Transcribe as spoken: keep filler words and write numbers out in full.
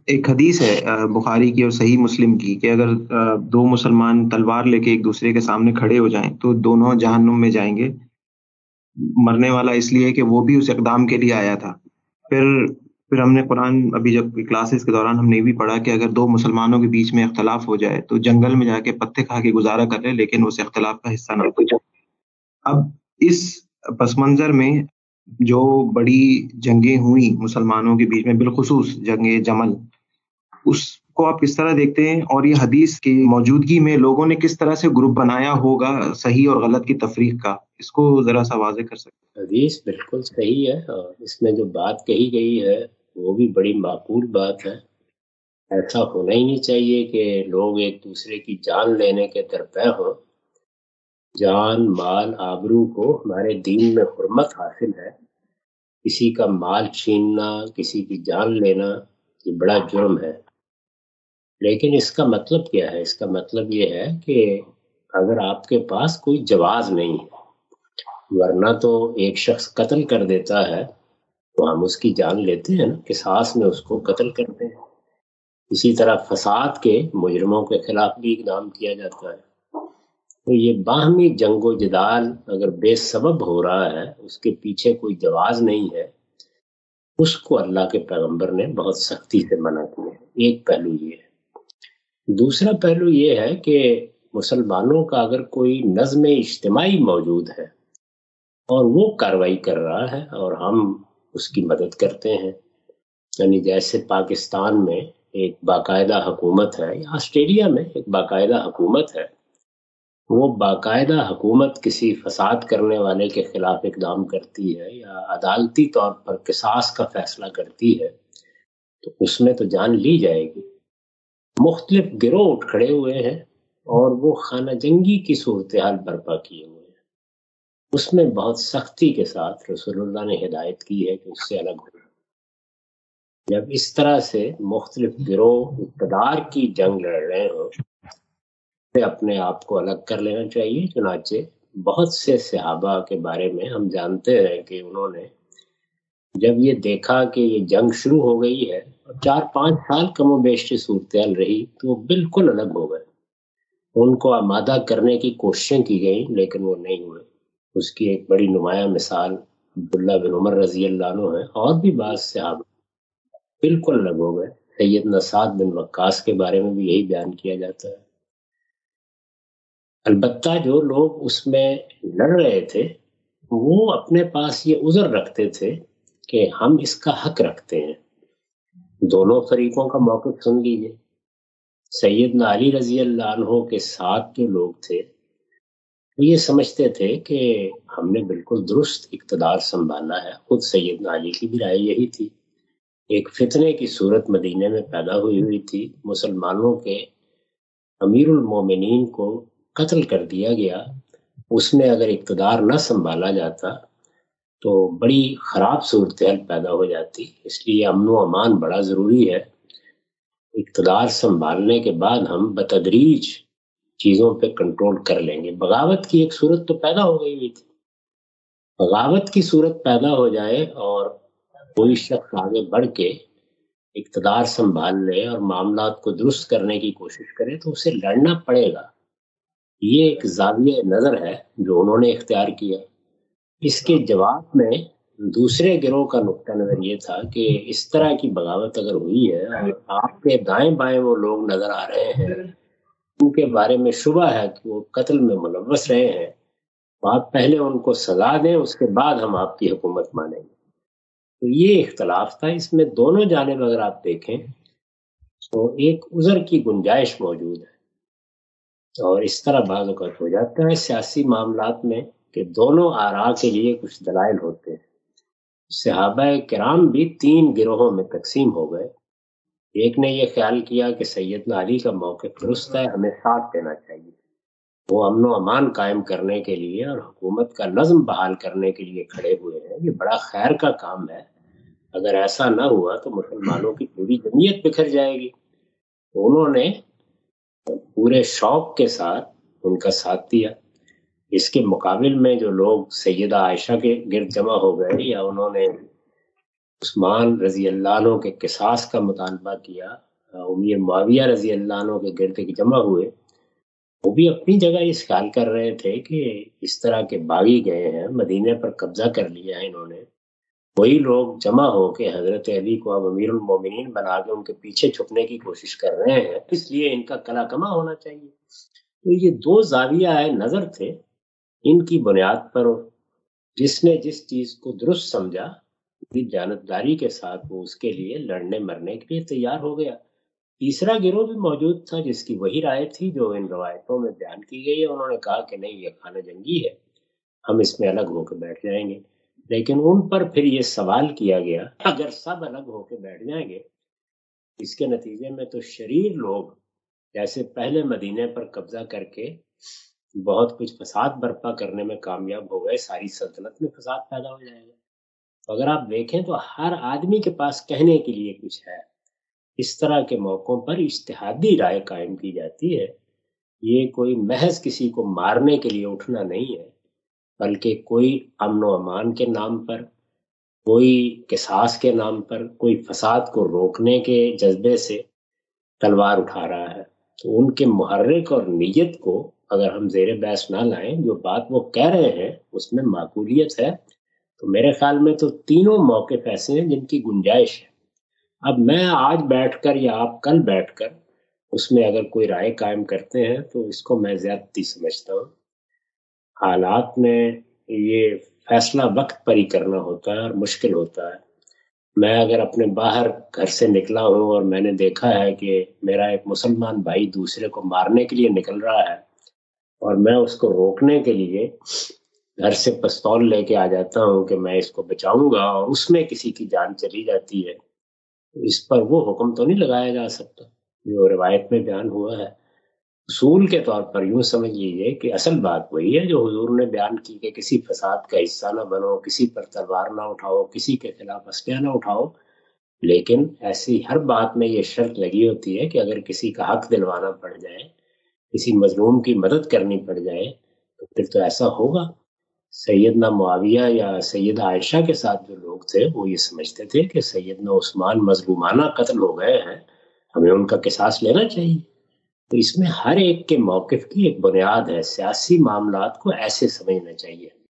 ایک حدیث ہے آ، بخاری کی اور صحیح مسلم کی کہ اگر آ، دو مسلمان تلوار لے کے ایک دوسرے کے سامنے کھڑے ہو جائیں تو دونوں جہنم میں جائیں گے، مرنے والا اس لیے کہ وہ بھی اس اقدام کے لیے آیا تھا۔ پھر پھر ہم نے قرآن ابھی جب کلاسز کے دوران ہم نے بھی پڑھا کہ اگر دو مسلمانوں کے بیچ میں اختلاف ہو جائے تو جنگل میں جا کے پتے کھا کے گزارا کر لے لیکن اس اختلاف کا حصہ نہ بنے۔ اب اس پس منظر میں جو بڑی جنگیں ہوئیں مسلمانوں کے بیچ میں بالخصوص جنگ جمل، اس کو آپ کس طرح دیکھتے ہیں اور یہ حدیث کی موجودگی میں لوگوں نے کس طرح سے گروپ بنایا ہوگا صحیح اور غلط کی تفریق کا، اس کو ذرا سا واضح کر سکتے حدیث بالکل صحیح ہے، اور اس میں جو بات کہی گئی ہے وہ بھی بڑی معقول بات ہے۔ ایسا ہونا ہی نہیں چاہیے کہ لوگ ایک دوسرے کی جان لینے کے درپے ہوں۔ جان، مال، آبرو کو ہمارے دین میں حرمت حاصل ہے۔ کسی کا مال چھیننا، کسی کی جان لینا، یہ بڑا جرم ہے۔ لیکن اس کا مطلب کیا ہے؟ اس کا مطلب یہ ہے کہ اگر آپ کے پاس کوئی جواز نہیں ہے، ورنہ تو ایک شخص قتل کر دیتا ہے تو ہم اس کی جان لیتے ہیں نا، قصاص میں اس کو قتل کرتے ہیں۔ اسی طرح فساد کے مجرموں کے خلاف بھی اقدام کیا جاتا ہے۔ تو یہ باہمی جنگ و جدال اگر بے سبب ہو رہا ہے، اس کے پیچھے کوئی جواز نہیں ہے، اس کو اللہ کے پیغمبر نے بہت سختی سے منع کیا ہے۔ ایک پہلو یہ ہے۔ دوسرا پہلو یہ ہے کہ مسلمانوں کا اگر کوئی نظم اجتماعی موجود ہے اور وہ کارروائی کر رہا ہے اور ہم اس کی مدد کرتے ہیں، یعنی جیسے پاکستان میں ایک باقاعدہ حکومت ہے یا آسٹریلیا میں ایک باقاعدہ حکومت ہے، وہ باقاعدہ حکومت کسی فساد کرنے والے کے خلاف اقدام کرتی ہے یا عدالتی طور پر قصاص کا فیصلہ کرتی ہے تو اس میں تو جان لی جائے گی۔ مختلف گروہ اٹھ کھڑے ہوئے ہیں اور وہ خانہ جنگی کی صورتحال برپا کیے ہوئے ہیں۔ اس میں بہت سختی کے ساتھ رسول اللہ نے ہدایت کی ہے کہ اس سے الگ ہو۔ جب اس طرح سے مختلف گروہ اقتدار کی جنگ لڑ رہے ہوں تو اپنے آپ کو الگ کر لینا چاہیے۔ چنانچہ بہت سے صحابہ کے بارے میں ہم جانتے ہیں کہ انہوں نے جب یہ دیکھا کہ یہ جنگ شروع ہو گئی ہے اور چار پانچ سال کم و بیش کی صورتحال رہی تو وہ بالکل الگ ہو گئے۔ ان کو آمادہ کرنے کی کوششیں کی گئیں لیکن وہ نہیں ہوئے۔ اس کی ایک بڑی نمایاں مثال عبداللہ بن عمر رضی اللہ عنہ ہے، اور بھی بعض صحابہ بالکل الگ ہو گئے۔ سیدنا سعد بن وقاص کے بارے میں بھی یہی بیان کیا جاتا ہے۔ البتہ جو لوگ اس میں لڑ رہے تھے وہ اپنے پاس یہ عذر رکھتے تھے کہ ہم اس کا حق رکھتے ہیں۔ دونوں فریقوں کا موقف سن لیجیے۔ سیدنا علی رضی اللہ عنہ کے ساتھ جو لوگ تھے وہ یہ سمجھتے تھے کہ ہم نے بالکل درست اقتدار سنبھالا ہے۔ خود سیدنا علی کی بھی رائے یہی تھی۔ ایک فتنے کی صورت مدینے میں پیدا ہوئی ہوئی تھی، مسلمانوں کے امیر المومنین کو قتل کر دیا گیا۔ اس میں اگر اقتدار نہ سنبھالا جاتا تو بڑی خراب صورتحال پیدا ہو جاتی۔ اس لیے امن و امان بڑا ضروری ہے۔ اقتدار سنبھالنے کے بعد ہم بتدریج چیزوں پہ کنٹرول کر لیں گے۔ بغاوت کی ایک صورت تو پیدا ہو گئی ہوئی تھی۔ بغاوت کی صورت پیدا ہو جائے اور کوئی شخص آگے بڑھ کے اقتدار سنبھال لے اور معاملات کو درست کرنے کی کوشش کرے تو اسے لڑنا پڑے گا۔ یہ ایک زاویہ نظر ہے جو انہوں نے اختیار کیا۔ اس کے جواب میں دوسرے گروہ کا نقطہ نظر یہ تھا کہ اس طرح کی بغاوت اگر ہوئی ہے اور آپ کے دائیں بائیں وہ لوگ نظر آ رہے ہیں ان کے بارے میں شبہ ہے کہ وہ قتل میں ملوث رہے ہیں، تو آپ پہلے ان کو سزا دیں، اس کے بعد ہم آپ کی حکومت مانیں گے۔ تو یہ اختلاف تھا۔ اس میں دونوں جانب اگر آپ دیکھیں تو ایک عذر کی گنجائش موجود ہے، اور اس طرح بعض اوقات ہو جاتا ہے سیاسی معاملات میں کہ دونوں آراء کے لیے کچھ دلائل ہوتے ہیں۔ صحابہ کرام بھی تین گروہوں میں تقسیم ہو گئے۔ ایک نے یہ خیال کیا کہ سیدنا علی کا موقف درست ہے، ہمیں ساتھ دینا چاہیے، وہ امن و امان قائم کرنے کے لیے اور حکومت کا نظم بحال کرنے کے لیے کھڑے ہوئے ہیں، یہ بڑا خیر کا کام ہے۔ اگر ایسا نہ ہوا تو مسلمانوں کی پوری جمعیت بکھر جائے گی۔ تو انہوں نے پورے شوق کے ساتھ ان کا ساتھ دیا۔ اس کے مقابل میں جو لوگ سیدہ عائشہ کے گرد جمع ہو گئے یا انہوں نے عثمان رضی اللہ عنہ کے قصاص کا مطالبہ کیا، امیر معاویہ رضی اللہ عنہ کے گرد جمع ہوئے، وہ بھی اپنی جگہ اس خیال کر رہے تھے کہ اس طرح کے باغی گئے ہیں، مدینے پر قبضہ کر لیا ہے انہوں نے، وہی لوگ جمع ہو کے حضرت علی کو اب امیر المومنین بنا کے ان کے پیچھے چھپنے کی کوشش کر رہے ہیں، اس لیے ان کا کلا کما ہونا چاہیے۔ تو یہ دو زاویہ نظر تھے، ان کی بنیاد پر جس نے جس چیز کو درست سمجھا، پوری جانبداری کے ساتھ وہ اس کے لیے لڑنے مرنے کے لیے تیار ہو گیا۔ تیسرا گروہ بھی موجود تھا جس کی وہی رائے تھی جو ان روایتوں میں بیان کی گئی ہے، انہوں نے کہا کہ نہیں، یہ خانہ جنگی ہے، ہم اس میں الگ ہو کے بیٹھ جائیں گے۔ لیکن ان پر پھر یہ سوال کیا گیا، اگر سب الگ ہو کے بیٹھ جائیں گے اس کے نتیجے میں تو شریر لوگ جیسے پہلے مدینے پر قبضہ کر کے بہت کچھ فساد برپا کرنے میں کامیاب ہو گئے، ساری سلطنت میں فساد پیدا ہو جائے گا۔ اگر آپ دیکھیں تو ہر آدمی کے پاس کہنے کے لیے کچھ ہے، اس طرح کے موقعوں پر اجتہادی رائے قائم کی جاتی ہے، یہ کوئی محض کسی کو مارنے کے لیے اٹھنا نہیں ہے، بلکہ کوئی امن و امان کے نام پر، کوئی قصاص کے نام پر، کوئی فساد کو روکنے کے جذبے سے تلوار اٹھا رہا ہے۔ تو ان کے محرک اور نیت کو اگر ہم زیر بحث نہ لائیں، جو بات وہ کہہ رہے ہیں اس میں معقولیت ہے، تو میرے خیال میں تو تینوں موقف ایسے ہیں جن کی گنجائش ہے۔ اب میں آج بیٹھ کر یا آپ کل بیٹھ کر اس میں اگر کوئی رائے قائم کرتے ہیں تو اس کو میں زیادتی سمجھتا ہوں۔ حالات میں یہ فیصلہ وقت پر ہی کرنا ہوتا ہے اور مشکل ہوتا ہے۔ میں اگر اپنے باہر گھر سے نکلا ہوں اور میں نے دیکھا ہے کہ میرا ایک مسلمان بھائی دوسرے کو مارنے کے لیے نکل رہا ہے اور میں اس کو روکنے کے لیے گھر سے پستول لے کے آ جاتا ہوں کہ میں اس کو بچاؤں گا اور اس میں کسی کی جان چلی جاتی ہے، تو اس پر وہ حکم تو نہیں لگایا جا سکتا جو روایت میں بیان ہوا ہے۔ اصول کے طور پر یوں سمجھ لیجیے کہ اصل بات وہی ہے جو حضور نے بیان کی کہ کسی فساد کا حصہ نہ بنو، کسی پر تلوار نہ اٹھاؤ، کسی کے خلاف اسلحہ نہ اٹھاؤ، لیکن ایسی ہر بات میں یہ شرط لگی ہوتی ہے کہ اگر کسی کا حق دلوانا پڑ جائے، کسی مظلوم کی مدد کرنی پڑ جائے تو پھر تو ایسا ہوگا۔ سیدنا معاویہ یا سیدہ عائشہ کے ساتھ جو لوگ تھے وہ یہ سمجھتے تھے کہ سیدنا عثمان مظلومانہ قتل ہو گئے ہیں، ہمیں ان کا قصاص لینا چاہیے۔ تو اس میں ہر ایک کے موقف کی ایک بنیاد ہے، سیاسی معاملات کو ایسے سمجھنا چاہیے۔